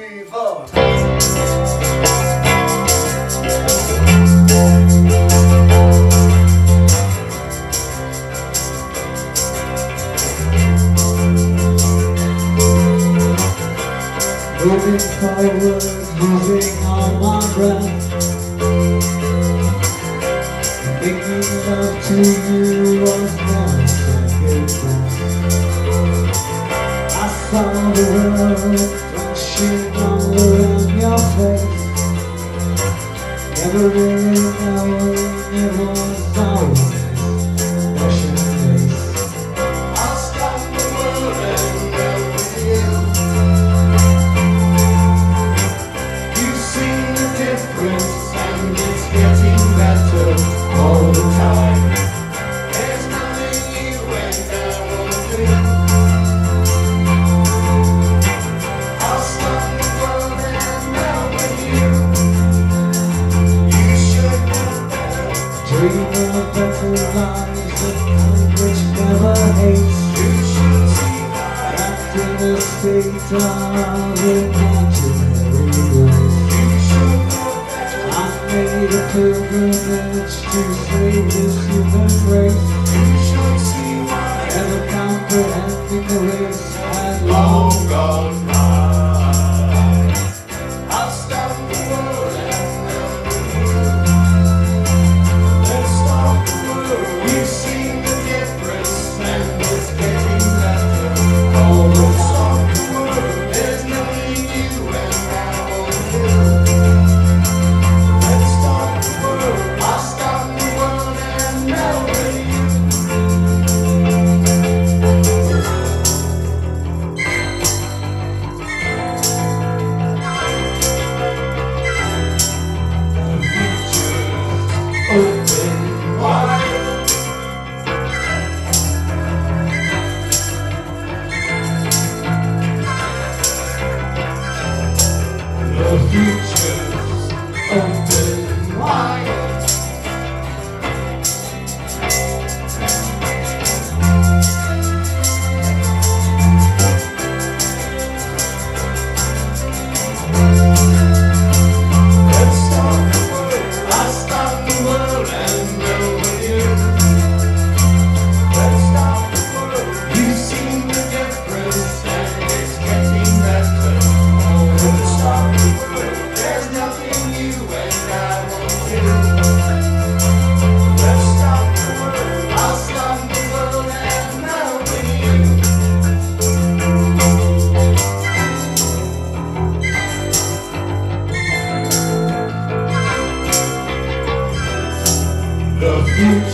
3, 4. Moving forward, losing all my breath, making love to you was one second breath. I saw the world flashing all around your face, never really knowing it was always Russian face. I'll stop the world and go with you. You've seen the difference and it's getting better all the time. There's nothing you and I won't do. I'll stop the world and go with you. You should know better. Dream of better lives, a kind which never hates. You should see why. Wrapped in a state of imaginary bliss. You should know better. I made a pilgrimage to save this human race, You should see why. never comprehending the race had Long long gone by. I'll stop the world and go with you. Let's stop the world. We've seen the difference and it's getting better. Oh, let's stop the world. There's nothing you and I won't do. Let's stop the world. I'll stop the world and go with you. Open wide. The future's open wide. Let's stop the world. I'll stop the world and go with you. Let's stop the world. You've seen the difference and it's getting better. Oh, let's stop the world. There's nothing you and I won't do. Let's stop the world. I'll stop the world and go with you. The future.